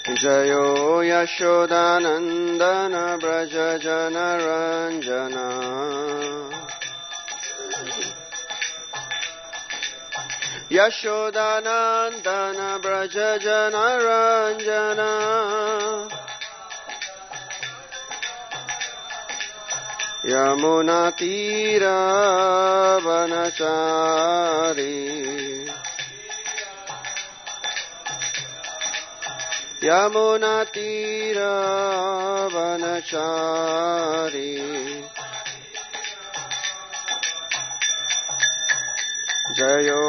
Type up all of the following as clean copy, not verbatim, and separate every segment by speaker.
Speaker 1: जयो यशोदानन्दन व्रज जनरञ्जना यशोदानन्दन व्रज जनरञ्जना यमुनातीरवनचारी यमुनातीरवनचारी जयो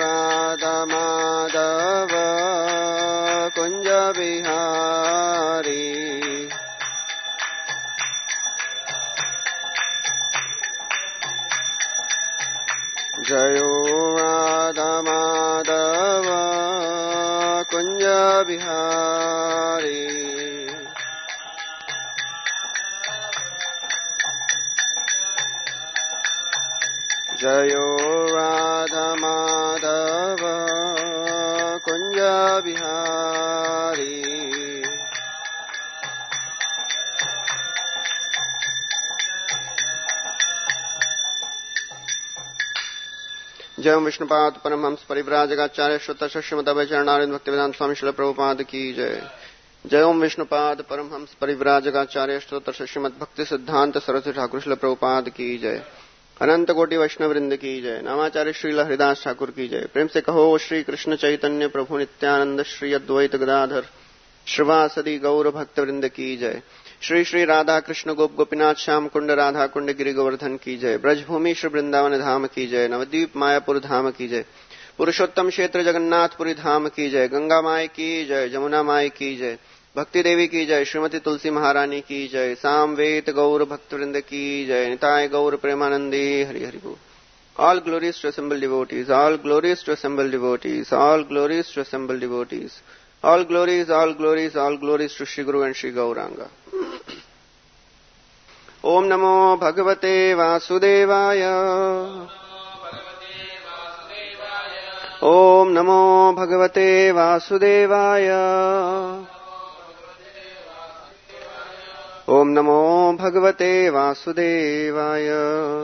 Speaker 1: राधामाधव कुञ्जविहारी जयो राधामाधव कुञ्जविहारी जयो राधामाधव कुञ्जविहारी जय विष्णुपाद परमहंस परिव्राजकाचार्य श्रुत श्रीमद् चरणारिंद भक्तिवेदांत स्वामी श्रील प्रभुपाद की जय। जय ओम विष्णुपाद परमहंस परिव्राजकाचार्य श्रुत श्रीमद् भक्ति सिद्धांत सरस्वती ठाकुर श्रील प्रभुपाद की जय। अनंत कोटि वैष्णव वृंद की जय। नामाचार्य श्रील हरिदास ठाकुर की जय। प्रेम से कहो श्री कृष्ण चैतन्य प्रभु नित्यानंद श्री अद्वैत गदाधर श्रीवासदि गौर भक्त वृंद की जय। श्री श्री राधा कृष्ण गोप गोपीनाथ श्याम कुंड राधा कुंड गिरि गोवर्धन की जय। ब्रजभूमि श्री वृंदावन धाम की जय। नवद्वीप मायापुर धाम की जय। पुरुषोत्तम क्षेत्र जगन्नाथपुरी धाम की जय। गंगा माई की जय। जमुना माई की जय। भक्ति देवी की जय। श्रीमती तुलसी महारानी की जय। सामवेद गौर भक्तवृंद की जय। निताय गौर प्रेमानंदी हरि हरि बोल। All glories to assembled devotees, all glories to assembled devotees, all glories to assembled devotees, all glories, all glories, all glories to Shri Guru and Shri Gauranga. Om Namo Bhagavate Vasudevaya. Om Namo Bhagavate Vasudevaya. Om Namo Bhagavate Vasudevaya.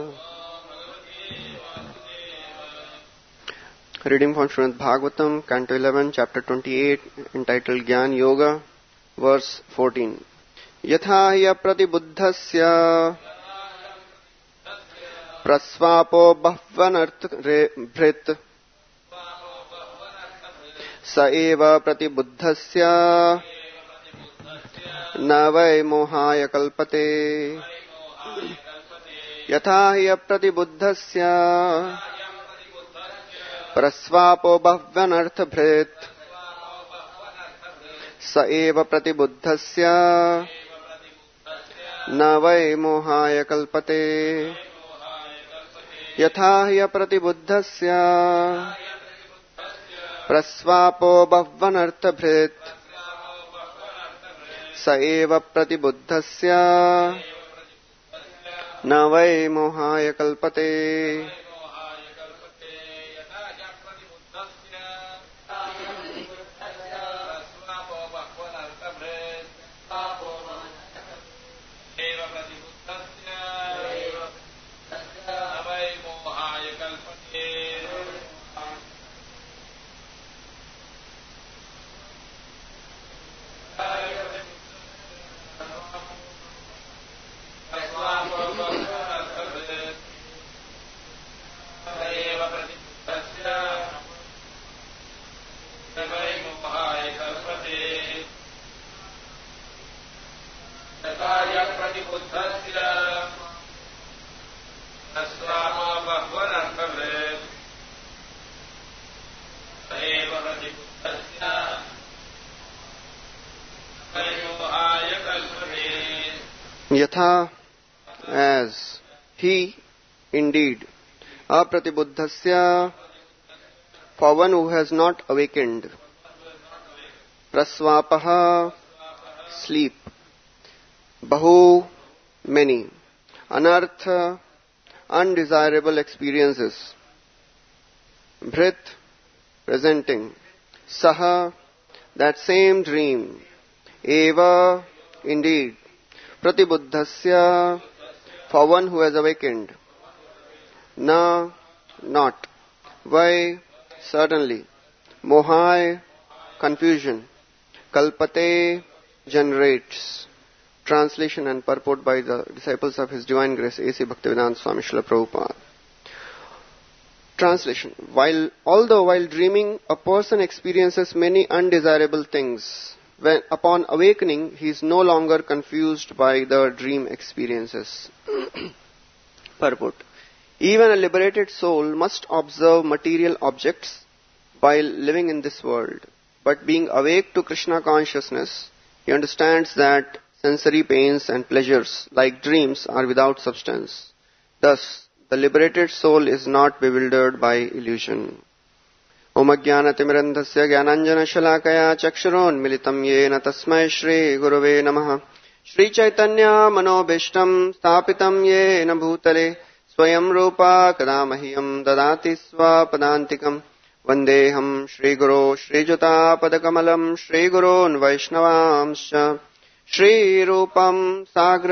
Speaker 1: Reading from Srimad Bhagavatam, Canto 11, Chapter 28, entitled Gyan Yoga, verse 14. Yatha hiya pratibuddhasya prasvapo bhvanarth bhrit sa eva pratibuddhasya na vai mohaya kalpate. Yatha hiya pratibuddhasya प्रस्वापो बह्व्यनर्थ भृत् स एव प्रतिबुद्धस्य न वै मोहाय कल्पते. यथा हि प्रतिबुद्धस्य प्रस्वापो बह्व्यनर्थ भृत् स एव प्रतिबुद्धस्य न वै मोहाय कल्पते. Yatha, as he indeed, apratibuddhasya, for one who has not awakened, prasvapaha, sleep, bahu, many, anartha, undesirable experiences, bhrit, presenting, saha, that same dream, Eva, indeed. Pratibuddhasya, for one who has awakened. Na, not. Vai, certainly. Mohai, confusion. Kalpate, generates. Translation and purport by the disciples of His Divine Grace, A.C. Bhaktivedanta Swami Srila Prabhupada. Translation. Although while dreaming, a person experiences many undesirable things, when upon awakening, he is no longer confused by the dream experiences. Purport. Even a liberated soul must observe material objects while living in this world. But being awake to Krishna consciousness, he understands that sensory pains and pleasures, like dreams, are without substance. Thus, the liberated soul is not bewildered by illusion. Om Ajnanatimirandhasya Jnananjana Shalakaya Chakshuronmilitam Yena Tasmai Shri Gurave Namaha Shri Chaitanya Manobhishtam Sthapitam Yena Bhutale Swayam Rupa Kadamahyam Dadati Swapadantikam Vandeham Shri Guru Shri Juta Padakamalam Shri Gurun Vaishnavamscha Shri Rupam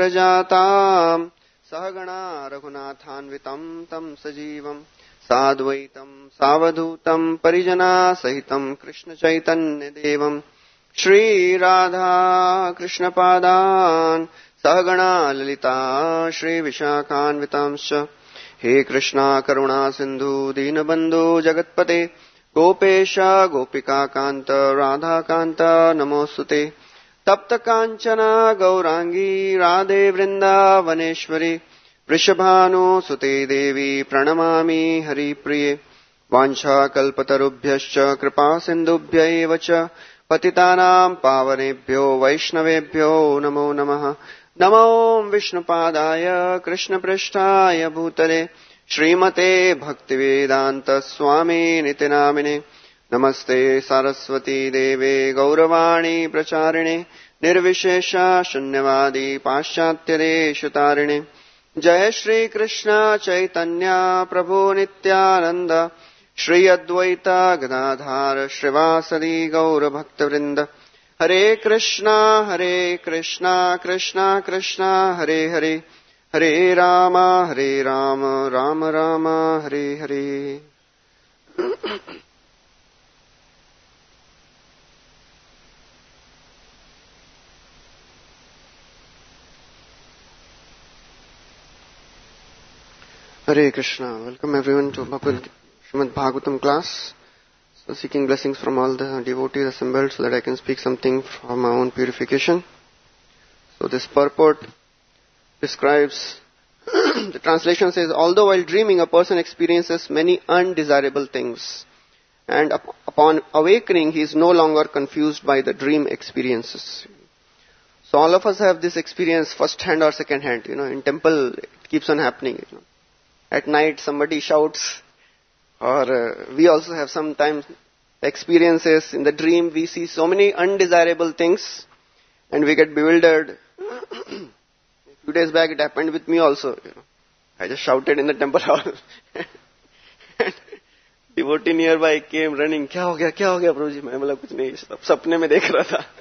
Speaker 1: Sagrajatam Sahagana Raghunathanvitam Tam Sajivam Sadvaitam Savadhutam Parijana Sahitam Krishna Chaitanya Devam Shri Radha Krishna Padan Sahagana Lalita Shri Vishakhanvitamscha He Krishna Karuna Sindhu Dinabandhu Jagatpate Gopesha Gopika Kanta Radha Kanta Namosute Tapta Kanchana Gaurangi Radhe Vrindavaneshwari Vrishabhanu Sute Devi Pranamami Hari Priye Vancha Kalpatarubhyascha Kripa Sindhubhya Evacha Patitanam Pavanebhyo Vaishnavebhyo Namo Namaha Namo Vishnupadaya Krishna Prishtaya Bhutale Srimate Bhaktivedanta Swami Nitinamine Namaste Saraswati Deve Gauravani Pracharine Nirvishesha Shunyavadi Paschatya Deshutarine Jai Shri Krishna Chaitanya Prabhu Nityananda Shri Advaita Gadadhara Shrivasadi Gaura Bhaktavrinda Hare Krishna Krishna Krishna Hare Hare Hare Rama Rama Rama Hare Hare. Hare Krishna. Welcome everyone to Srimad Bhagavatam class. So seeking blessings from all the devotees assembled so that I can speak something for my own purification. So this purport describes, the translation says, although while dreaming a person experiences many undesirable things, and upon awakening he is no longer confused by the dream experiences. So all of us have this experience first hand or second hand. In temple it keeps on happening. At night somebody shouts, or we also have sometimes experiences in the dream. We see so many undesirable things and we get bewildered. A few days back it happened with me also. I just shouted in the temple hall. And devotee nearby came running. क्या हो गया प्रभु जी? मैं बोला कुछ नहीं, सपने में देख रहा था.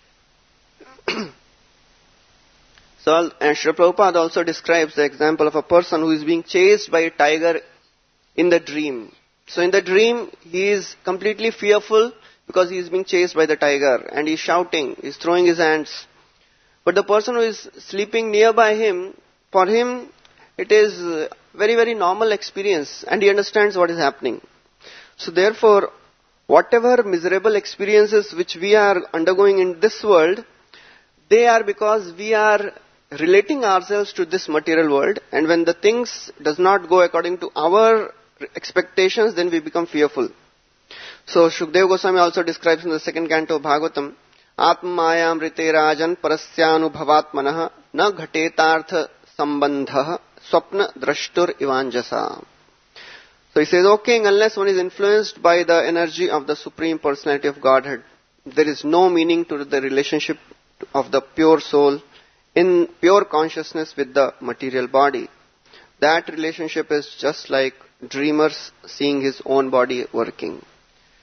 Speaker 1: So, and Srila Prabhupada also describes the example of a person who is being chased by a tiger in the dream. So in the dream, he is completely fearful because he is being chased by the tiger and he is shouting, he is throwing his hands. But the person who is sleeping nearby him, for him, it is a very, very normal experience and he understands what is happening. So therefore, whatever miserable experiences which we are undergoing in this world, they are because we are relating ourselves to this material world, and when the things does not go according to our expectations, then we become fearful. So Shukdev Goswami also describes in the second canto of Bhagavatam, Atmayam rite rajan parasyanu na ghatetartha sambandha swapna drashtur ivanjasa. So he says, O king, unless one is influenced by the energy of the Supreme Personality of Godhead, there is no meaning to the relationship of the pure soul in pure consciousness with the material body. That relationship is just like dreamers seeing his own body working.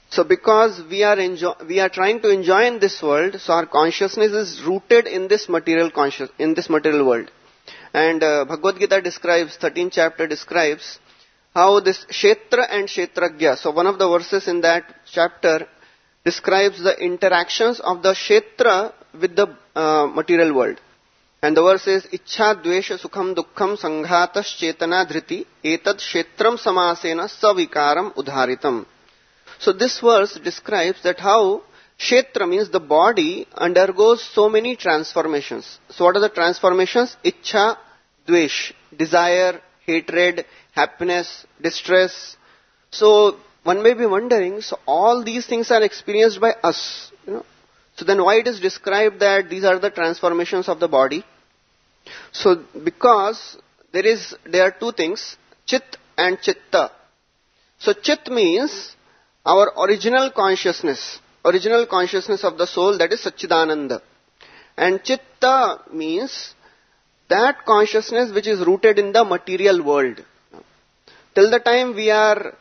Speaker 1: So because we are trying to enjoy in this world, so our consciousness is rooted in this material world. And Bhagavad Gita describes, 13th chapter describes how this Kshetra and Kshetragya. So one of the verses in that chapter describes the interactions of the Kshetra with the material world. And the verse is, Ichha dvesha sukham dukkham sanghatas chetana dhriti etad kshetram samasena savikaram udharitam. So this verse describes that how Kshetra means the body undergoes so many transformations. So what are the transformations? Ichha, dvesh, desire, hatred, happiness, distress. So one may be wondering, so all these things are experienced by us, So then why it is described that these are the transformations of the body? So because there are two things, Chit and Chitta. So Chit means our original consciousness of the soul, that is Satchidananda. And Chitta means that consciousness which is rooted in the material world. Till the time we are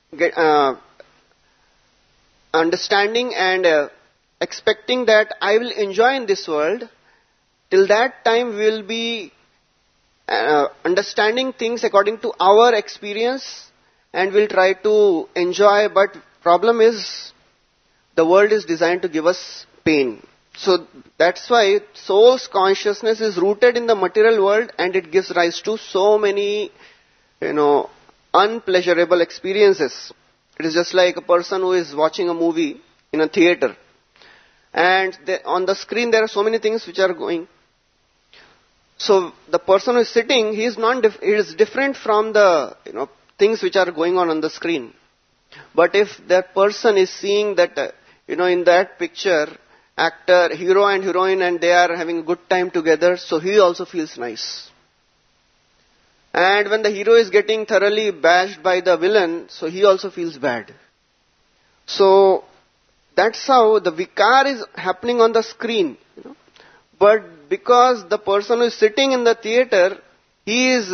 Speaker 1: understanding and expecting that I will enjoy in this world, till that time we will be understanding things according to our experience and will try to enjoy, but problem is the world is designed to give us pain. So that's why soul's consciousness is rooted in the material world and it gives rise to so many, unpleasurable experiences. It is just like a person who is watching a movie in a theater. And on the screen there are so many things which are going. So the person who is sitting, he is different from the things which are going on the screen. But if that person is seeing that, in that picture, actor, hero and heroine, and they are having a good time together, so he also feels nice. And when the hero is getting thoroughly bashed by the villain, so he also feels bad. So that's how the vikar is happening on the screen. But because the person who is sitting in the theater, he is,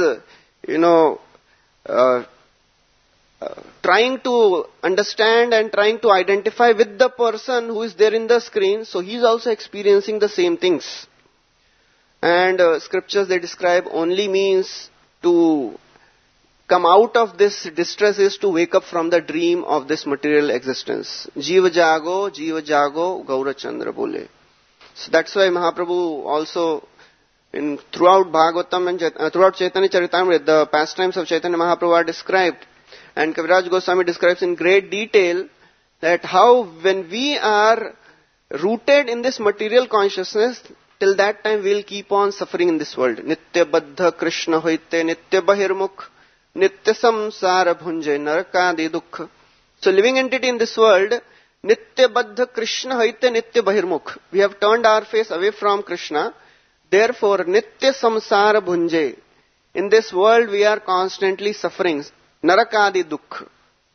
Speaker 1: trying to understand and trying to identify with the person who is there in the screen, so he is also experiencing the same things. And scriptures, they describe only means to come out of this distress is to wake up from the dream of this material existence. Jiva jago, Gaura Chandra bole. So that's why Mahaprabhu also, throughout Bhagavatam and throughout Chaitanya Charitamrita, the pastimes of Chaitanya Mahaprabhu are described. And Kaviraj Goswami describes in great detail that how when we are rooted in this material consciousness, till that time we will keep on suffering in this world. Nitya Baddha Krishna hoite, Nitya Bahirmukh, Nitya Samsara Bhunjay, Narakadi Dukha. So living entity in this world, Nitya Baddha Krishna hoite, Nitya Bahirmukh. We have turned our face away from Krishna. Therefore, Nitya Samsara Bhunjay. In this world we are constantly suffering. Narakadi Dukha.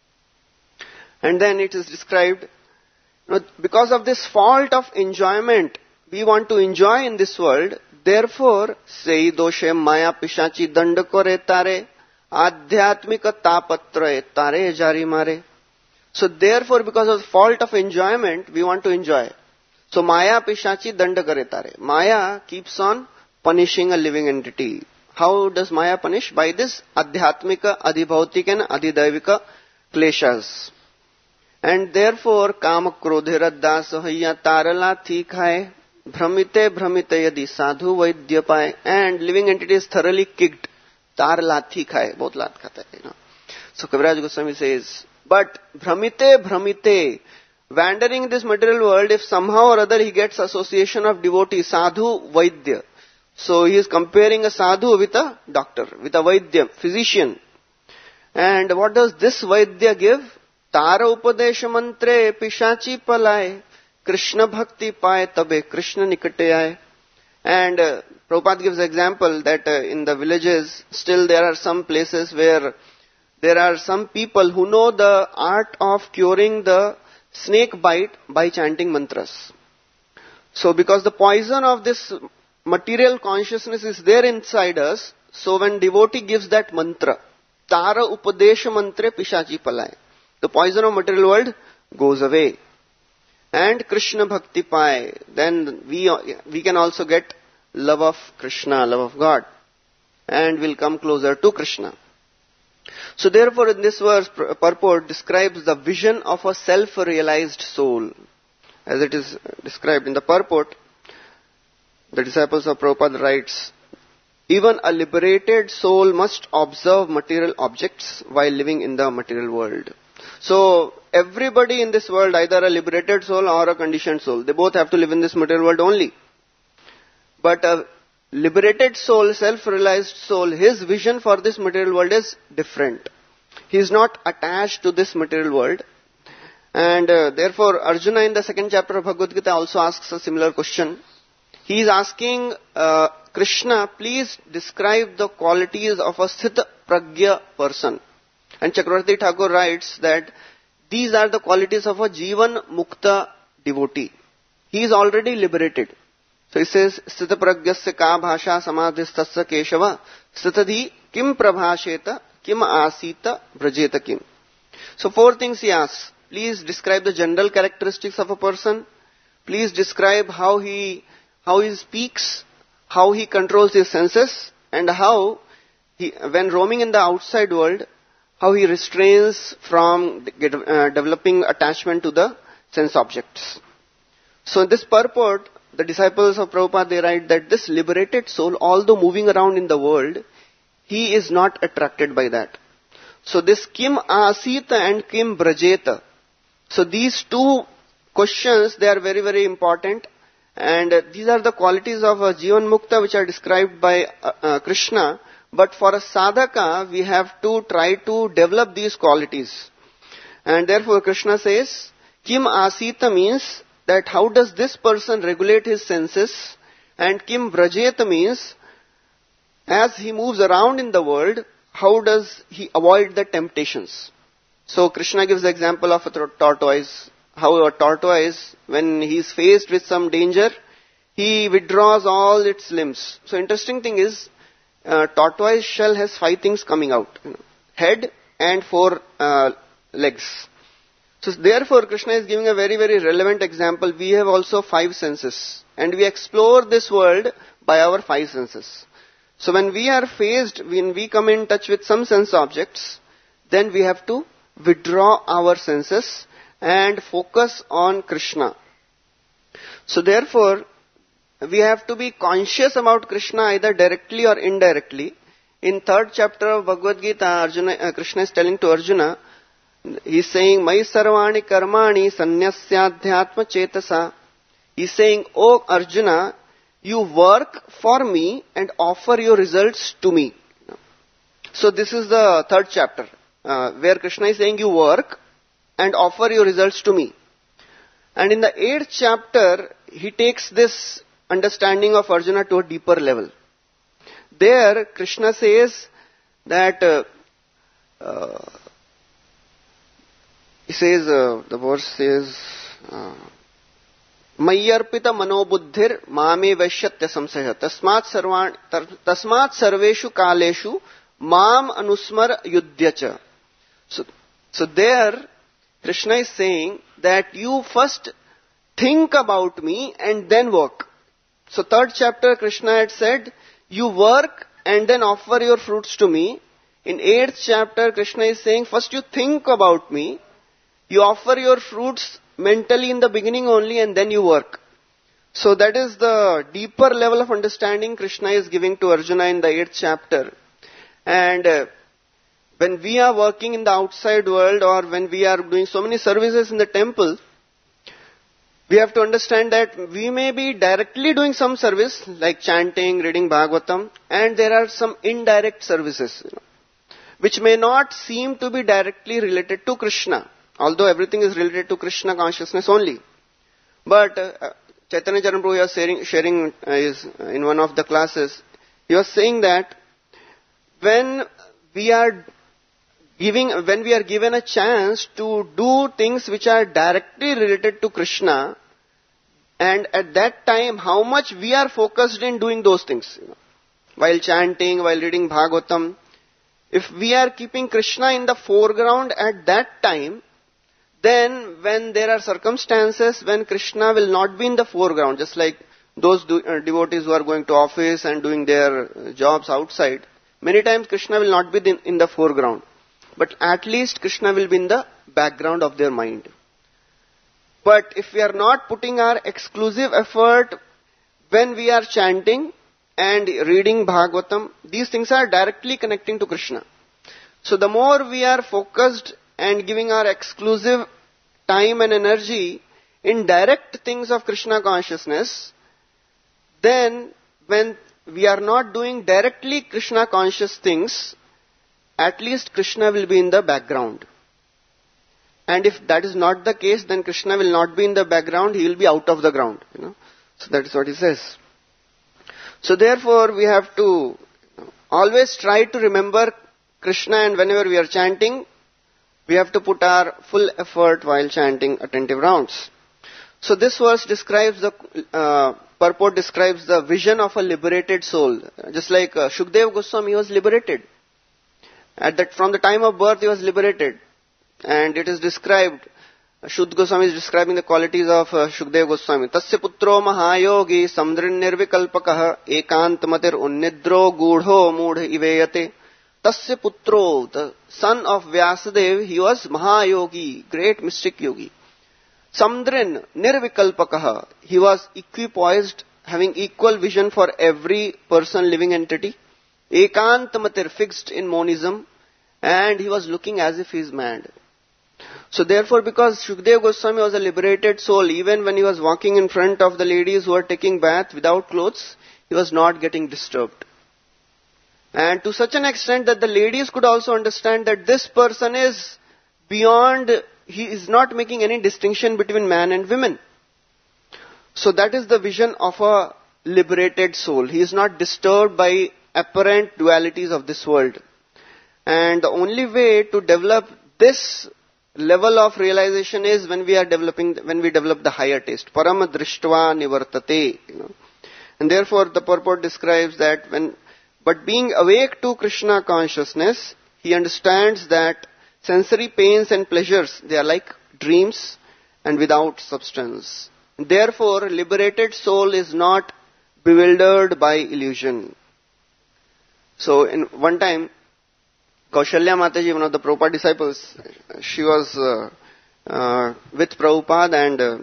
Speaker 1: And then it is described, because of this fault of enjoyment, we want to enjoy in this world, therefore, sei doshe maya pishachi dandakore tare, adhyatmika tapatra tare jari mare. So therefore, because of the fault of enjoyment, we want to enjoy. So maya pishachi dandakare tare. Maya keeps on punishing a living entity. How does Maya punish? By this adhyatmika, adhibhautika and adhidaivika kleshas. And therefore, kama krodhe radhasahaya tarala thikhaye, bhramite bhramite yadi sadhu vaidya paye. And living entity is thoroughly kicked. Tarala thikhaye, both lat khata hai. So Kaviraj Goswami says, but bhramite bhramite, wandering in this material world, if somehow or other he gets association of devotee, sadhu vaidya. So he is comparing a sadhu with a doctor, with a vaidya, physician. And what does this vaidya give? Tara upadesha mantre pishachi palay, Krishna bhakti paye tabe Krishna nikate aaye. And Prabhupada gives example that in the villages, still there are some places where there are some people who know the art of curing the snake bite by chanting mantras. So because the poison of this material consciousness is there inside us, so when devotee gives that mantra, Tara Upadesha Mantre Pishachi Palay, the poison of material world goes away. And Krishna Bhakti Pai, then we can also get love of Krishna, love of God, and will come closer to Krishna. So therefore in this verse, purport describes the vision of a self-realized soul. As it is described in the purport, the disciples of Prabhupada writes, even a liberated soul must observe material objects while living in the material world. So everybody in this world, either a liberated soul or a conditioned soul, they both have to live in this material world only. But a liberated soul, self-realized soul, his vision for this material world is different. He is not attached to this material world. And therefore Arjuna in the second chapter of Bhagavad Gita also asks a similar question. He is asking Krishna, please describe the qualities of a Sthita Pragya person. And Chakravarti Thakur writes that these are the qualities of a Jivan Mukta devotee. He is already liberated. So he says, Sthita Pragyasya ka bhasha samadhistasya keshava sthitadhi kim prabhasheta kim asita brajeta kim. So four things he asks. Please describe the general characteristics of a person. Please describe how he speaks, how he controls his senses, and how he, when roaming in the outside world, how he restrains from developing attachment to the sense objects. So in this purport, the disciples of Prabhupada, they write that this liberated soul, although moving around in the world, he is not attracted by that. So this Kim Asita and Kim Brajeta. So these two questions, they are very, very important. And these are the qualities of Jivan Mukta which are described by Krishna. But for a sadhaka, we have to try to develop these qualities. And therefore Krishna says, Kim Asita means that how does this person regulate his senses? And Kim Brajeta means, as he moves around in the world, how does he avoid the temptations? So Krishna gives the example of a tortoise. How a tortoise, when he is faced with some danger, he withdraws all its limbs. So interesting thing is, tortoise shell has 5 things coming out. Head and 4 legs. So therefore Krishna is giving a very, very relevant example. We have also 5 senses. And we explore this world by our 5 senses. So when we come in touch with some sense objects, then we have to withdraw our senses and focus on Krishna. So therefore, we have to be conscious about Krishna either directly or indirectly. In 3rd chapter of Bhagavad Gita, Krishna is telling to Arjuna, he is saying, Mai sarvani karmani sannyasyaadhyatma chetasa. He is saying, O Arjuna, you work for me and offer your results to me. So this is the 3rd chapter, where Krishna is saying, you work and offer your results to me. And in the 8th chapter, he takes this understanding of Arjuna to a deeper level. There, Krishna says that, the verse says, Mayyarpita manobuddhir mame vaishyatya samsaya tasmat sarveshu kaleshu mam anusmar yudhyacha. So there, Krishna is saying that you first think about me and then work. So 3rd chapter Krishna had said, you work and then offer your fruits to me. In 8th chapter Krishna is saying, first you think about me, you offer your fruits mentally in the beginning only and then you work. So that is the deeper level of understanding Krishna is giving to Arjuna in the 8th chapter. And when we are working in the outside world or when we are doing so many services in the temple, we have to understand that we may be directly doing some service like chanting, reading Bhagavatam, and there are some indirect services, which may not seem to be directly related to Krishna, although everything is related to Krishna consciousness only. But Chaitanya Charan Prabhu was sharing in one of the classes, he was saying that when we are given a chance to do things which are directly related to Krishna, and at that time how much we are focused in doing those things, while chanting, while reading Bhagavatam, if we are keeping Krishna in the foreground at that time, then when there are circumstances when Krishna will not be in the foreground, just like those devotees who are going to office and doing their jobs outside, many times Krishna will not be in the foreground. But at least Krishna will be in the background of their mind. But if we are not putting our exclusive effort when we are chanting and reading Bhagavatam, these things are directly connecting to Krishna. So the more we are focused and giving our exclusive time and energy in direct things of Krishna consciousness, then when we are not doing directly Krishna conscious things, at least Krishna will be in the background. And if that is not the case, then Krishna will not be in the background, he will be out of the ground. So that is what he says. So therefore we have to always try to remember Krishna, and whenever we are chanting, we have to put our full effort while chanting attentive rounds. So this verse describes purport describes the vision of a liberated soul. Just like Shukdev Goswami, he was liberated. From the time of birth he was liberated. And it is described, Shuddha Goswami is describing the qualities of Shukdev Goswami. Tasya putro mahayogi samdrin nirvikalpakaha ekantamati unnidro gudho mudha iveyate. Tasya putro, the son of Vyasadev, he was Mahayogi, great mystic yogi. Samdrin nirvikalpakaha, he was equipoised, having equal vision for every person, living entity. Ekantamatir, fixed in monism, and he was looking as if he is mad. So therefore, because Shukdev Goswami was a liberated soul, even when he was walking in front of the ladies who were taking bath without clothes, he was not getting disturbed. And to such an extent that the ladies could also understand that this person is beyond, he is not making any distinction between man and women. So that is the vision of a liberated soul. He is not disturbed by apparent dualities of this world. And the only way to develop this level of realization is when we develop the higher taste. Param drishtva nivartate. And therefore the purport describes that but being awake to Krishna consciousness, he understands that sensory pains and pleasures, they are like dreams and without substance. Therefore, liberated soul is not bewildered by illusion. So, in one time, Kaushalya Mataji, one of the Prabhupada disciples, she was with Prabhupada,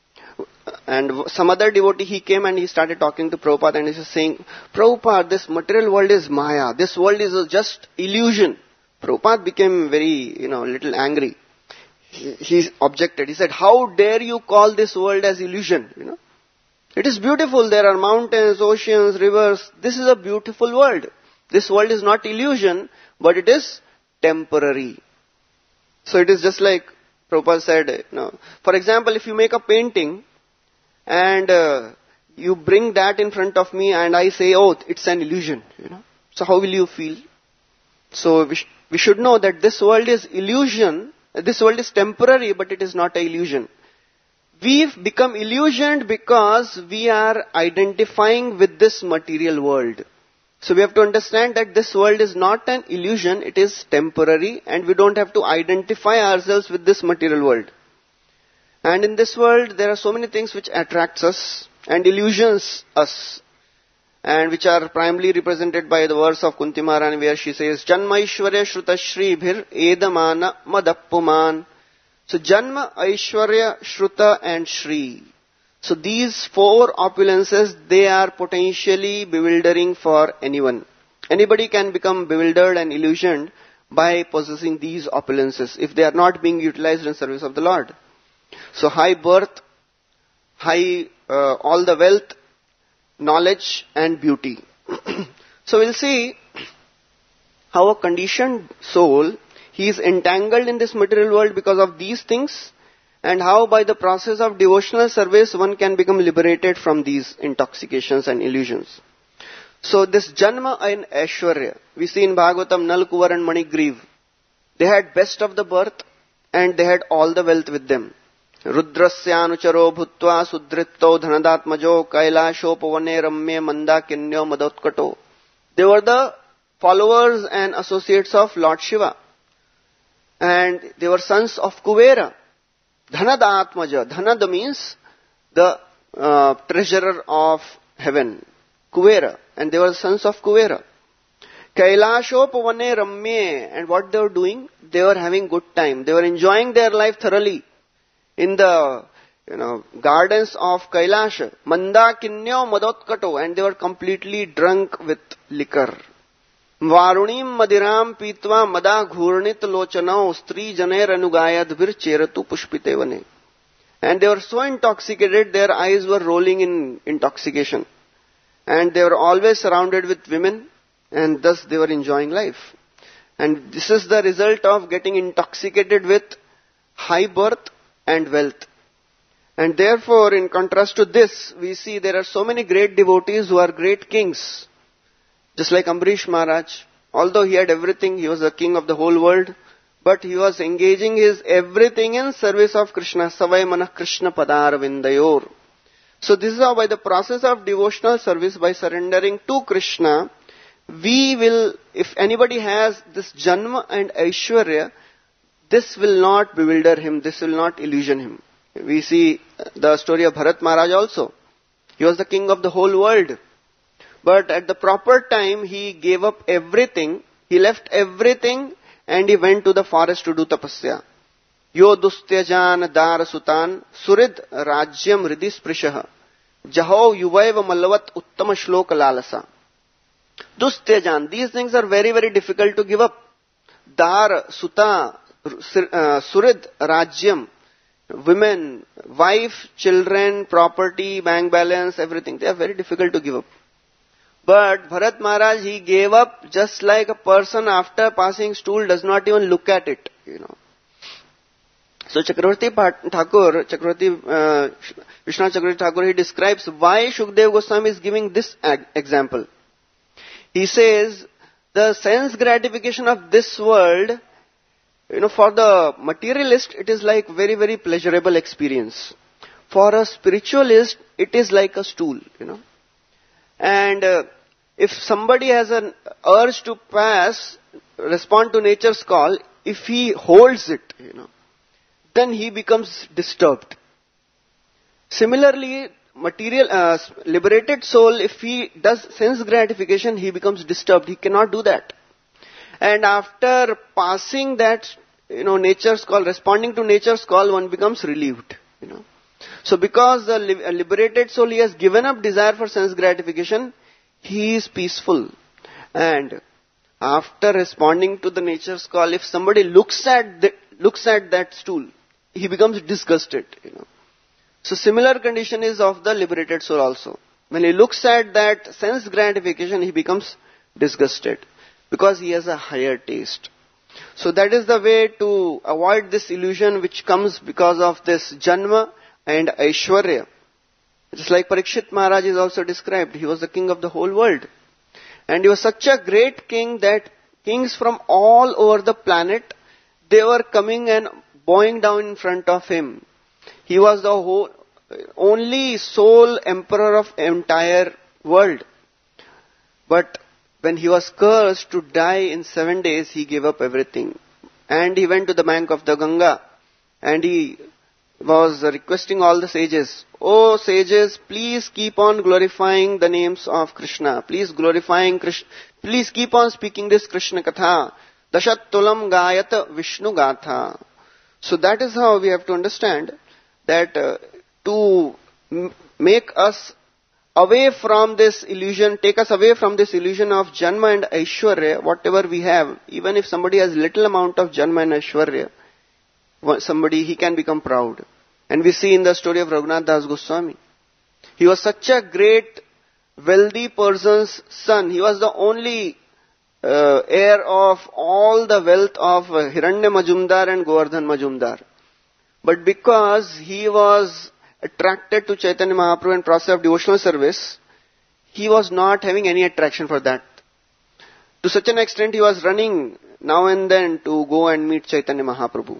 Speaker 1: and some other devotee, he came and he started talking to Prabhupada, and he was saying, Prabhupada, this material world is Maya. This world is just illusion. Prabhupada became very, little angry. He objected. He said, how dare you call this world as illusion? It is beautiful. There are mountains, oceans, rivers. This is a beautiful world. This world is not illusion, but it is temporary. So it is just like Prabhupada said, for example, if you make a painting and you bring that in front of me and I say, oh, it's an illusion, So how will you feel? So we should know that this world is illusion. This world is temporary, but it is not an illusion. We've become illusioned because we are identifying with this material world. So we have to understand that this world is not an illusion, it is temporary, and we don't have to identify ourselves with this material world. And in this world, there are so many things which attracts us and illusions us, and which are primarily represented by the verse of Kunti Maharani, where she says, Janma Aishwarya Shruta Shribhir Edamana Madappuman. So Janma, Aishwarya, Shruta and Shri. So these four opulences, they are potentially bewildering for anyone. Anybody can become bewildered and illusioned by possessing these opulences if they are not being utilized in service of the Lord. So high birth, all the wealth, knowledge and beauty. So we'll see how a conditioned soul, he is entangled in this material world because of these things, and how by the process of devotional service one can become liberated from these intoxications and illusions. So this Janma and Aishwarya, we see in Bhagavatam, Nal, Kuvar and Manigriv, they had best of the birth and they had all the wealth with them. Rudrasyanucharo bhutva sudritto dhanadatmajo kailasho pavane ramye mandakinyo madotkato. They were the followers and associates of Lord Shiva. And they were sons of Kuvera. Dhanadatmaja. Dhanad means the treasurer of heaven, Kuvera, and they were sons of Kuvera. Kailashopavane Ramye, and what they were doing? They were having good time. They were enjoying their life thoroughly in the gardens of Kailasha. Mandakinyo Madotkato, and they were completely drunk with liquor. Varunim Madiram Pitva Mada Ghurnit Lochanao Stri Janer Anugayad Vir Cheratu Pushpitevane. And they were so intoxicated, their eyes were rolling in intoxication. And they were always surrounded with women, and thus they were enjoying life. And this is the result of getting intoxicated with high birth and wealth. And therefore, in contrast to this, we see there are so many great devotees who are great kings. Just like Ambarish Maharaj, although he had everything, he was the king of the whole world, but he was engaging his everything in service of Krishna. Savai manah Krishna padar vindayor. So this is how, by the process of devotional service, by surrendering to Krishna, we will, if anybody has this Janma and Aishwarya, this will not bewilder him, this will not illusion him. We see the story of Bharat Maharaj also. He was the king of the whole world. But at the proper time, he gave up everything, he left everything, and he went to the forest to do tapasya. Yo dustyajan dar sutan surid rajyam hridi sprishah jaho yuvaiva malavat uttama shloka lalasa. Dustyajan, these things are very, very difficult to give up. Dar, suta, surid, rajyam, women, wife, children, property, bank balance, everything. They are very difficult to give up. But Bharat Maharaj, he gave up just like a person after passing stool does not even look at it, So Chakravarti Thakur, Vishwanath Chakravarti Thakur, he describes why Shukdev Goswami is giving this example. He says, the sense gratification of this world, for the materialist, it is like very, very pleasurable experience. For a spiritualist, it is like a stool, And if somebody has an urge to respond to nature's call, if he holds it, then he becomes disturbed. Similarly, liberated soul, if he does sense gratification, he becomes disturbed. He cannot do that. And after passing that, nature's call, responding to nature's call, one becomes relieved, So because the liberated soul, he has given up desire for sense gratification, he is peaceful. And after responding to the nature's call, if somebody looks at that stool, he becomes disgusted, So similar condition is of the liberated soul also. When he looks at that sense gratification, he becomes disgusted because he has a higher taste. So that is the way to avoid this illusion which comes because of this Janma and Aishwarya. Just like Parikshit Maharaj is also described, he was the king of the whole world. And he was such a great king that kings from all over the planet, they were coming and bowing down in front of him. He was the only sole emperor of entire world. But when he was cursed to die in 7 days, he gave up everything. And he went to the bank of the Ganga. And he was requesting all the sages, "Oh sages, please keep on glorifying the names of Krishna. Please glorifying Krishna. Please keep on speaking this Krishna Katha. Dashat tulam gayat Vishnu Gatha." So that is how we have to understand that to make us away from this illusion, take us away from this illusion of Janma and Aishwarya, whatever we have, even if somebody has little amount of Janma and Aishwarya, he can become proud. And we see in the story of Raghunath Das Goswami. He was such a great, wealthy person's son. He was the only heir of all the wealth of Hiranya Majumdar and Govardhan Majumdar. But because he was attracted to Chaitanya Mahaprabhu and process of devotional service, he was not having any attraction for that. To such an extent, he was running now and then to go and meet Chaitanya Mahaprabhu.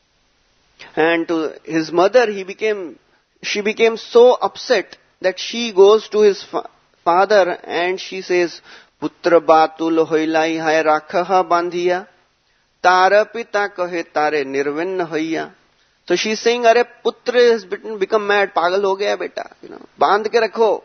Speaker 1: And to his mother, she became so upset that she goes to his father and she says, "Putra batul hoilai hai rakha bandhiya, tara pita kahe tare nirvinna hoiya, So she's saying, "Arey putra has become mad, pagal ho gaya beta, bandh ke rakho,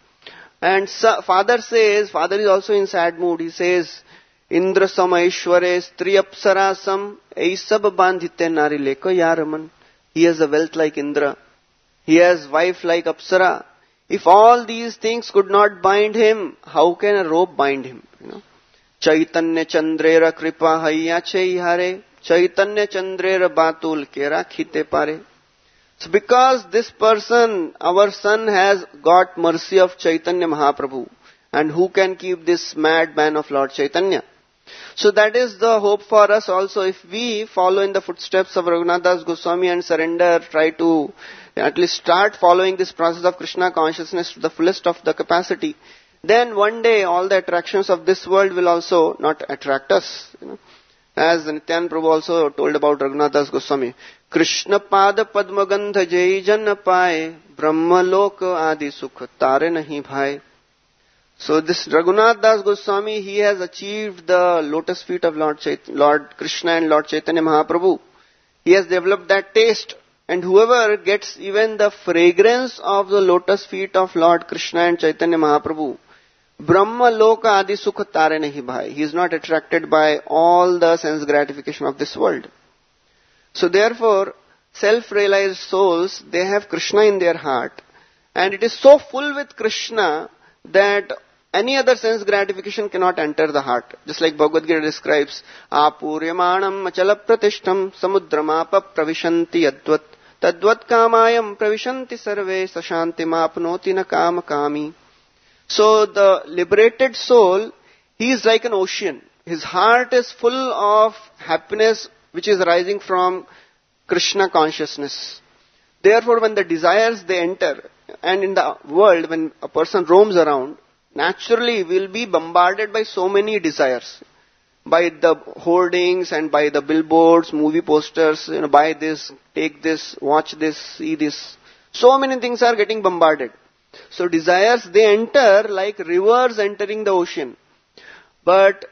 Speaker 1: And father is also in sad mood. He says, Indra samaishware stri apsarasam aisab bandhite nari leko yaraman. He has a wealth like Indra. He has wife like Apsara. If all these things could not bind him, how can a rope bind him? Chaitanya chandrera kripa hayya chaihare. Chaitanya chandrera batul kera khite pare. So because this person, our son, has got mercy of Chaitanya Mahaprabhu, and who can keep this madman of Lord Chaitanya? So that is the hope for us also. If we follow in the footsteps of Raghunath Das Goswami and surrender, try to at least start following this process of Krishna consciousness to the fullest of the capacity, then one day all the attractions of this world will also not attract us. As Nityananda Prabhu also told about Raghunath Das Goswami, Krishna pada padma gandha jai jan paye, brahma loka adi sukh tare nahi bhai. So this Raghunath Das Goswami, he has achieved the lotus feet of Lord Krishna and Lord Chaitanya Mahaprabhu. He has developed that taste, and whoever gets even the fragrance of the lotus feet of Lord Krishna and Chaitanya Mahaprabhu, Brahma Loka Adi Sukha Tare Nahi Bhai. He is not attracted by all the sense gratification of this world. So therefore, self-realized souls, they have Krishna in their heart, and it is so full with Krishna that any other sense gratification cannot enter the heart. Just like Bhagavad Gita describes, Apuryamanam achala pratishtam samudramapa pravishanti yadvat tadvat kamayam pravishanti sarve sashanti mapnoti na kama kami. So the liberated soul, he is like an ocean. His heart is full of happiness which is arising from Krishna consciousness. Therefore, when the desires they enter, and in the world when a person roams around, naturally will be bombarded by so many desires. By the hoardings and by the billboards, movie posters, buy this, take this, watch this, see this. So many things are getting bombarded. So desires, they enter like rivers entering the ocean. But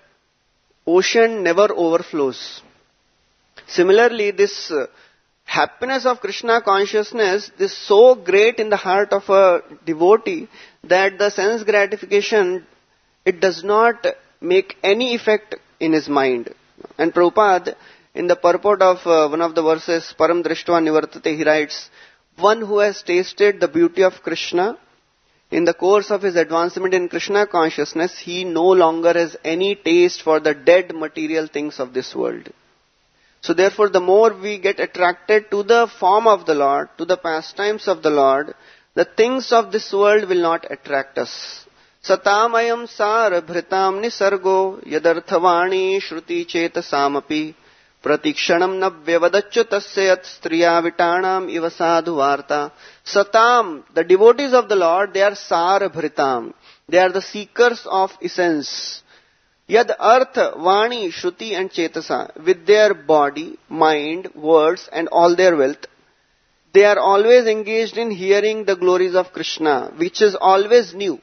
Speaker 1: ocean never overflows. Similarly, this happiness of Krishna consciousness is so great in the heart of a devotee that the sense gratification, it does not make any effect in his mind. And Prabhupada, in the purport of one of the verses, Param Drishtva Nivartate, he writes, one who has tasted the beauty of Krishna, in the course of his advancement in Krishna consciousness, he no longer has any taste for the dead material things of this world. So therefore, the more we get attracted to the form of the Lord, to the pastimes of the Lord, the things of this world will not attract us. Satamayam sar bhritam nisargo yadarthavani shruti chetasamapi pratikshanam navyavadaccha tasyat striya vitanam iva sadhu varta. Satam, the devotees of the Lord, they are sar bhritam. They are the seekers of essence. Yad artha, vani, shruti and chetasa, with their body, mind, words and all their wealth, they are always engaged in hearing the glories of Krishna, which is always new.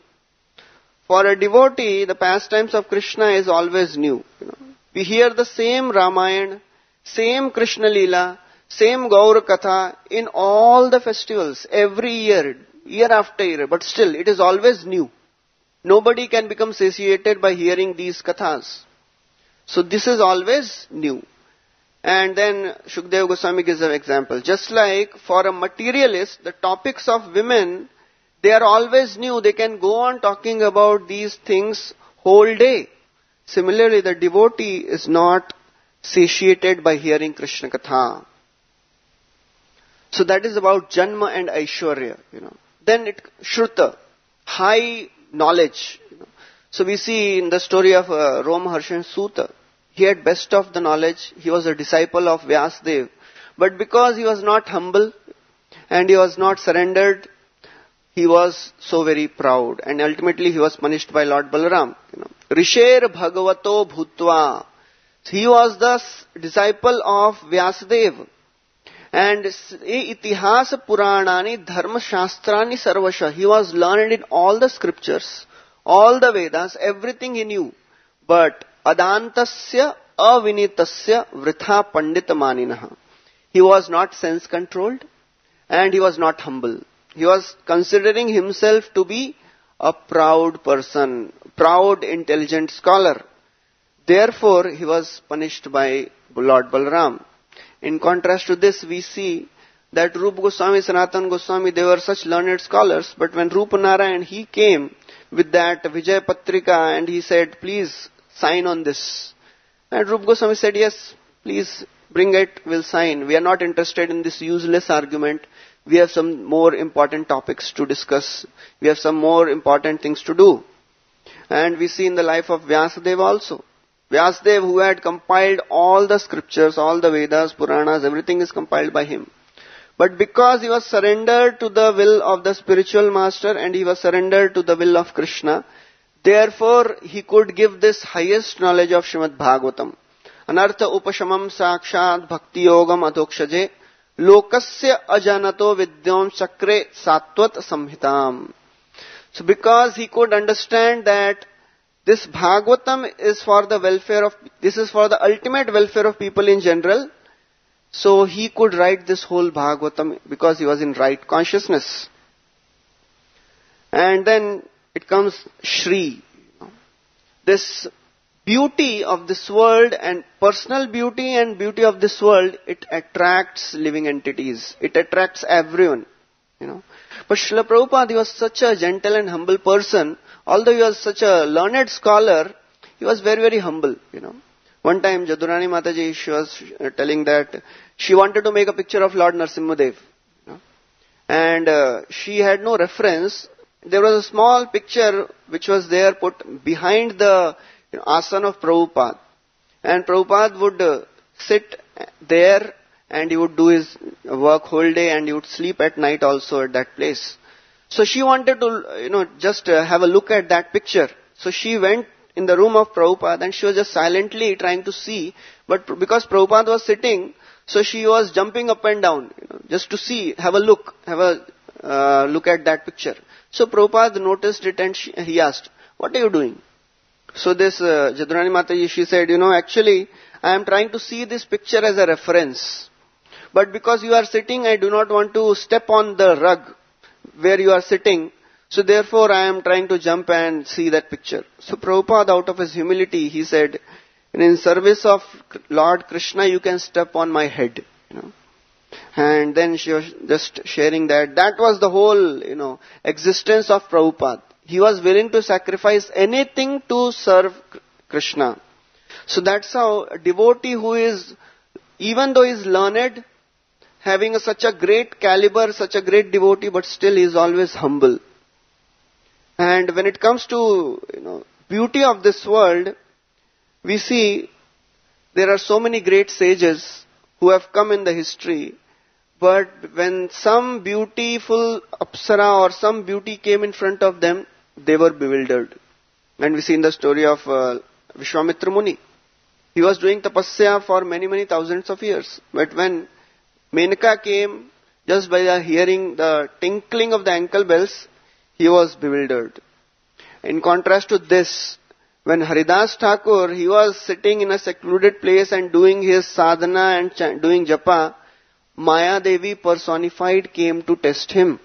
Speaker 1: For a devotee, the pastimes of Krishna is always new. We hear the same Ramayana, same Krishna Leela, same Gaur Katha in all the festivals, every year, year after year, but still it is always new. Nobody can become satiated by hearing these kathas. So this is always new. And then Shukdev Goswami gives an example. Just like for a materialist, the topics of women, they are always new. They can go on talking about these things whole day. Similarly, the devotee is not satiated by hearing Krishna Katha. So that is about Janma and Aishwarya. Then Shruta, high knowledge. So we see in the story of Romaharshan Suta, he had best of the knowledge. He was a disciple of Vyasadeva. But because he was not humble and he was not surrendered, he was so very proud. And ultimately he was punished by Lord Balaram. Risher Bhagavato Bhutva. He was the disciple of Vyasadeva. And Itihasa Puranani Dharma Shastrani Sarvasha. He was learned in all the scriptures, all the Vedas, everything he knew. But Adantasya Avinitasya Vritha Pandita Maninaha. He was not sense controlled and he was not humble. He was considering himself to be a proud person, proud, intelligent scholar. Therefore, he was punished by Lord Balram. In contrast to this, we see that Rupa Goswami, Sanatana Goswami, they were such learned scholars, but when Rupa Narayan, he came with that Vijay Patrika and he said, please sign on this. And Rupa Goswami said, yes, please bring it, we'll sign. We are not interested in this useless argument. We have some more important topics to discuss. We have some more important things to do. And we see in the life of Vyasadeva also. Vyasadeva, who had compiled all the scriptures, all the Vedas, Puranas, everything is compiled by him. But because he was surrendered to the will of the spiritual master and he was surrendered to the will of Krishna, therefore he could give this highest knowledge of Srimad Bhagavatam. Anartha upashamam sakshat bhakti yogam adhokshaje lokasya ajanato vidyam chakre satvat samhitam. So because he could understand that this Bhagavatam is for the welfare of, this is for the ultimate welfare of people in general, so he could write this whole Bhagavatam because he was in right consciousness. And then it comes Shri. This beauty of this world and personal beauty and beauty of this world, it attracts living entities. It attracts everyone. But Srila Prabhupada, he was such a gentle and humble person. Although he was such a learned scholar, he was very, very humble, One time, Jadurani Mataji, she was telling that she wanted to make a picture of Lord Narasimhadev. And she had no reference. There was a small picture which was there put behind the asana of Prabhupada. And Prabhupada would sit there and he would do his work whole day and he would sleep at night also at that place. So she wanted to, just have a look at that picture. So she went in the room of Prabhupada and she was just silently trying to see. But because Prabhupada was sitting, so she was jumping up and down, just to see, have a look at that picture. So Prabhupada noticed it and he asked, what are you doing? So this Jadurani Mataji, she said, actually, I am trying to see this picture as a reference. But because you are sitting, I do not want to step on the rug where you are sitting. So therefore, I am trying to jump and see that picture. So Prabhupada, out of his humility, he said, in service of Lord Krishna, you can step on my head. And then she was just sharing that. That was the whole, existence of Prabhupada. He was willing to sacrifice anything to serve Krishna. So that's how a devotee who is, even though he is learned, having such a great caliber, such a great devotee, but still he is always humble. And when it comes to, beauty of this world, we see there are so many great sages who have come in the history, but when some beautiful apsara or some beauty came in front of them, they were bewildered. And we see in the story of Vishwamitra Muni. He was doing tapasya for many, many thousands of years. But when Menaka came, just by hearing the tinkling of the ankle bells, he was bewildered. In contrast to this, when Haridas Thakur, he was sitting in a secluded place and doing his sadhana and doing japa, Maya Devi personified came to test him.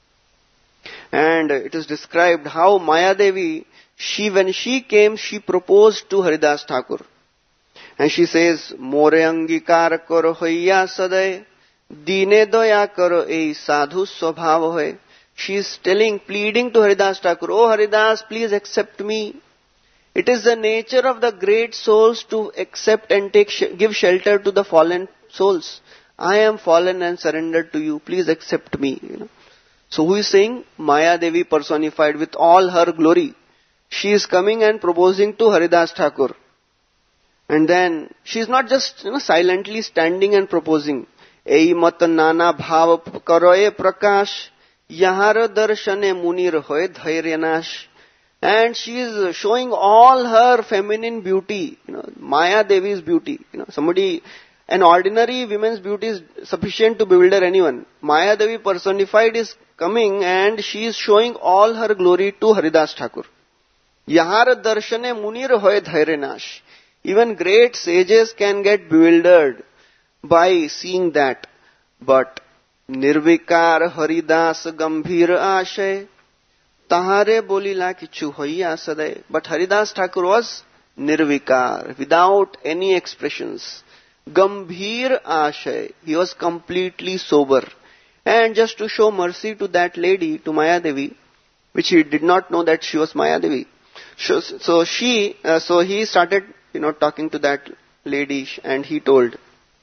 Speaker 1: And it is described how Maya Devi, when she came, she proposed to Haridas Thakur. And she says, More angikar karo hoya sadai, dine doya karo ei sadhu swabhav hoy. She is pleading to Haridas Thakur, Oh Haridas, please accept me. It is the nature of the great souls to accept and give shelter to the fallen souls. I am fallen and surrendered to you. Please accept me. So who is saying? Maya Devi personified with all her glory. She is coming and proposing to Haridas Thakur. And then she is not just silently standing and proposing. Ei mat nana bhav karoye prakash, yahar darshane munir hoye dhairyanash. And she is showing all her feminine beauty, Maya Devi's beauty. An ordinary woman's beauty is sufficient to bewilder anyone. Maya Devi personified is coming and she is showing all her glory to Haridas Thakur. Yahar darshane munir hoye dhairanash. Even great sages can get bewildered. by seeing that. But Nirvikar Haridas Gambhir Ashay Tahare Bolila Kichu Hoya Sadai. But Haridas Thakur was Nirvikar, without any expressions. Gambhir Ashay. He was completely sober. And just to show mercy to that lady, to Maya Devi, which he did not know that she was Maya Devi. So he started, talking to that lady, and he told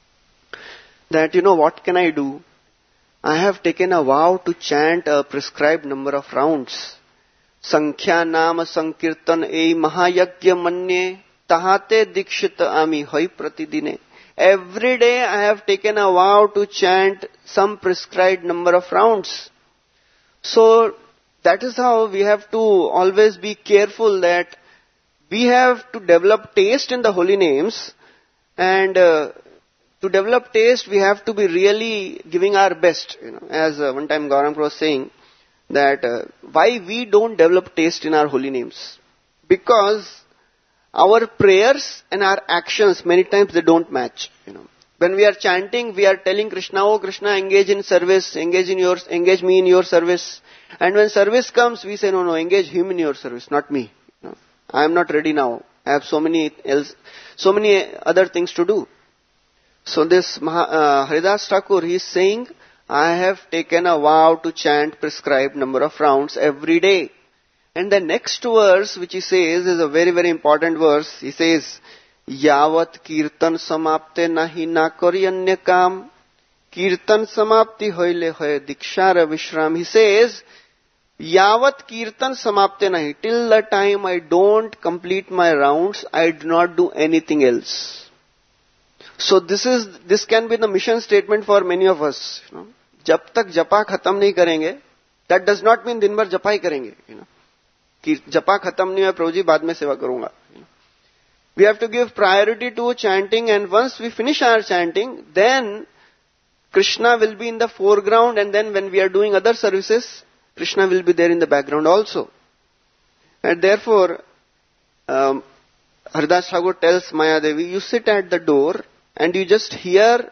Speaker 1: that, what can I do? I have taken a vow to chant a prescribed number of rounds. Sankhya Nama Sankirtan E Mahayagya Manye Tahate Dikshita Ami Hoi Pratidine. Every day I have taken a vow to chant some prescribed number of rounds. So that is how we have to always be careful that we have to develop taste in the holy names, and to develop taste we have to be really giving our best. As one time Gauranga was saying that why we don't develop taste in our holy names? Because our prayers and our actions, many times they don't match. When we are chanting, we are telling Krishna, oh Krishna, engage in service, engage me in your service. And when service comes, we say, no, engage him in your service, not me. I am not ready now. I have so many other things to do. So this Haridas Thakur, he is saying, I have taken a vow to chant prescribed number of rounds every day. And the next verse which he says is a very, very important verse. He says, Yavat kirtan samapte nahi nakari anya kam. Kirtan samapti hoile hoye dikshara vishram. He says, Yavat kirtan samapte nahi. Till the time I don't complete my rounds, I do not do anything else. So this can be the mission statement for many of us. Jab tak japa khatam nahi karenge, that does not mean din bhar japa hi karenge. कि जपा खत्म नहीं है प्रभु जी बाद में सेवा करूंगा. We have to give priority to chanting, and once we finish our chanting, then Krishna will be in the foreground, and then when we are doing other services, Krishna will be there in the background also. And therefore, Haridas Thakur tells Maya Devi, you sit at the door and you just hear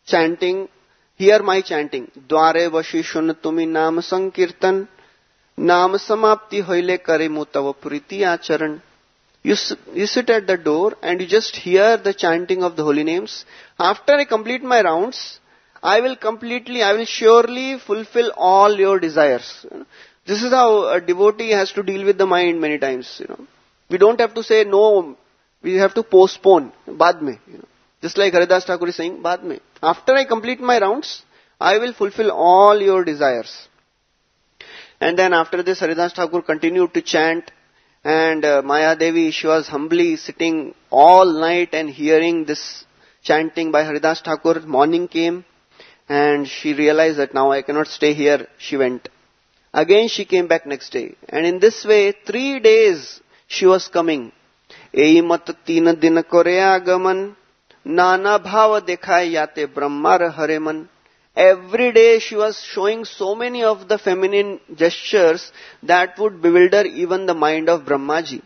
Speaker 1: my chanting. Dware vashi shun tumi nam sankirtan. Naam samapti hoile kare mutava priti acharan. You sit at the door and you just hear the chanting of the holy names. After I complete my rounds, I will surely fulfill all your desires. This is how a devotee has to deal with the mind many times. We don't have to say no, we have to postpone. Baad mein. Just like Haridas Thakur is saying, baad mein. After I complete my rounds, I will fulfill all your desires. And then after this, Haridas Thakur continued to chant, and Maya Devi, she was humbly sitting all night and hearing this chanting by Haridas Thakur. Morning came, and she realized that now I cannot stay here. She went. Again she came back next day. And in this way, 3 days she was coming. Ei mat teen din kore agaman, nana bhava dekhai yate brahmar hareman. Every day she was showing so many of the feminine gestures that would bewilder even the mind of Brahmaji.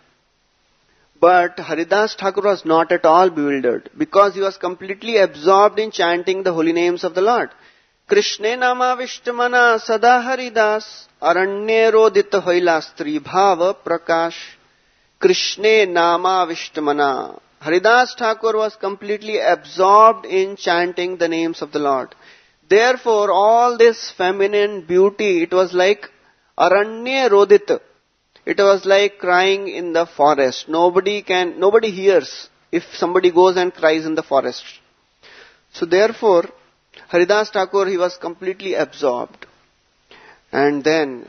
Speaker 1: But Haridas Thakur was not at all bewildered, because he was completely absorbed in chanting the holy names of the Lord. Krishne nama vishtamana sada Haridas aranye rodita hoila stri bhava prakash. Krishne nama vishtamana. Haridas Thakur was completely absorbed in chanting the names of the Lord. Therefore, all this feminine beauty, it was like aranya rodita. It was like crying in the forest. Nobody hears if somebody goes and cries in the forest. So therefore, Haridas Thakur, he was completely absorbed. And then,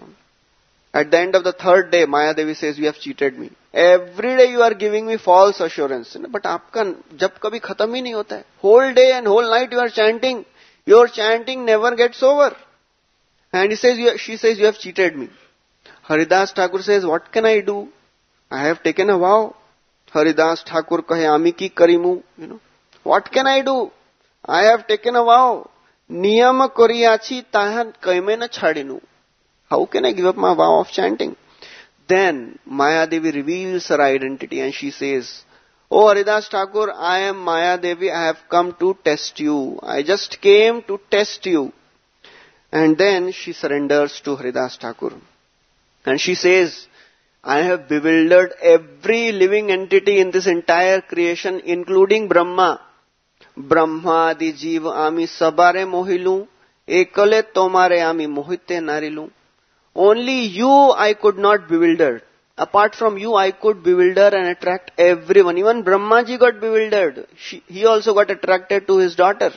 Speaker 1: at the end of the 3rd day, Maya Devi says, you have cheated me. Every day you are giving me false assurance. But aapka jab kabhi khatam hi nahi hota hai. Whole day and whole night you are chanting. Your chanting never gets over. And she says, you have cheated me. Haridas Thakur says, what can I do? I have taken a vow. Haridas Thakur kahe ami ki karimu. What can I do? I have taken a vow. Niyama koriyachi tahan kaime na chadinu. How can I give up my vow of chanting? Then Maya Devi reveals her identity and she says, Oh Haridas Thakur, I am Maya Devi, I have come to test you. I just came to test you. And then she surrenders to Haridas Thakur. And she says, I have bewildered every living entity in this entire creation, including Brahma. Brahma adi jeev ami sabare mohilu, ekale tomare ami mohite narilu. Only you I could not bewilder. Apart from you, I could bewilder and attract everyone. Even Brahmaji got bewildered. He also got attracted to his daughter.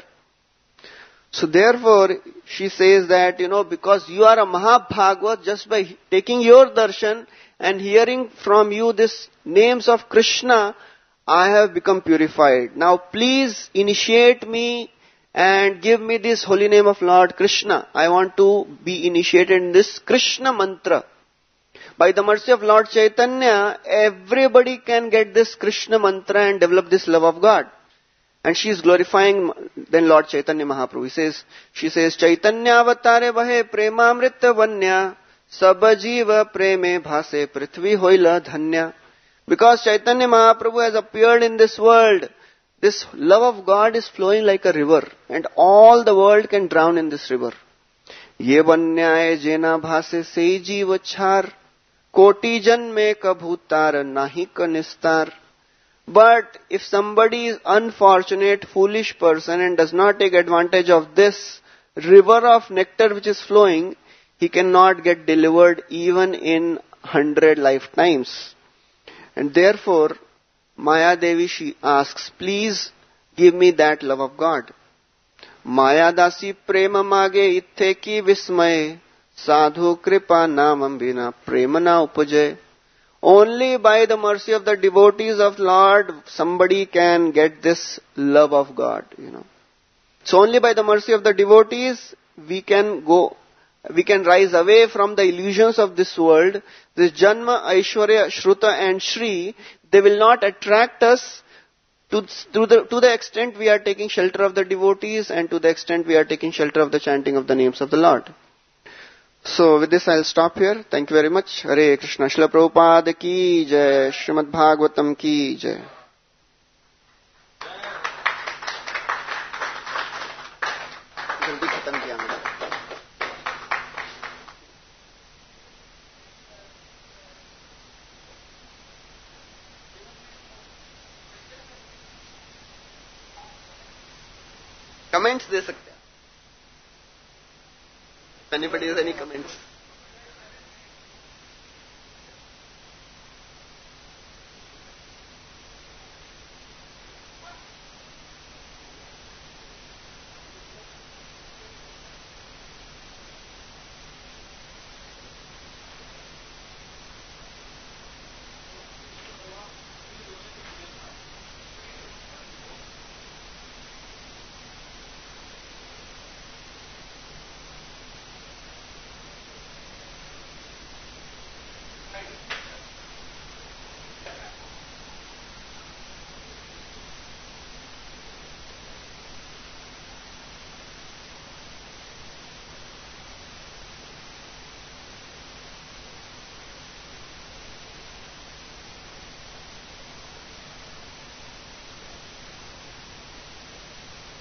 Speaker 1: So therefore, she says that, because you are a Mahabhagavad, just by taking your darshan and hearing from you these names of Krishna, I have become purified. Now please initiate me and give me this holy name of Lord Krishna. I want to be initiated in this Krishna mantra. By the mercy of Lord Chaitanya, everybody can get this Krishna mantra and develop this love of God. And she is glorifying then Lord Chaitanya Mahaprabhu. She says, Chaitanya avatare vahe premamrita vanya, sabajiva preme bhase prithvi hoila dhanya. Because Chaitanya Mahaprabhu has appeared in this world, this love of God is flowing like a river, and all the world can drown in this river. Ye vanyaye jena bhase sei jiva chhar, koti janme ka bhutar nahi ka nistar. But if somebody is unfortunate, foolish person and does not take advantage of this river of nectar which is flowing, he cannot get delivered even in 100 lifetimes. And therefore, Maya Devi, she asks, please give me that love of God. Maya dasi prema mage itthe ki vismaye, sadhu kripa namam bina premana upajay. Only by the mercy of the devotees of Lord, somebody can get this love of God, So only by the mercy of the devotees, we can rise away from the illusions of this world. This Janma, Aishwarya, Shruta and Shri, they will not attract us to the extent we are taking shelter of the devotees and to the extent we are taking shelter of the chanting of the names of the Lord. So with this I'll stop here. Thank you very much. Hare Krishna. Srila Prabhupada ki jai. Srimad Bhagavatam ki jai. Comments दे सकते हैं. If anybody has any comments.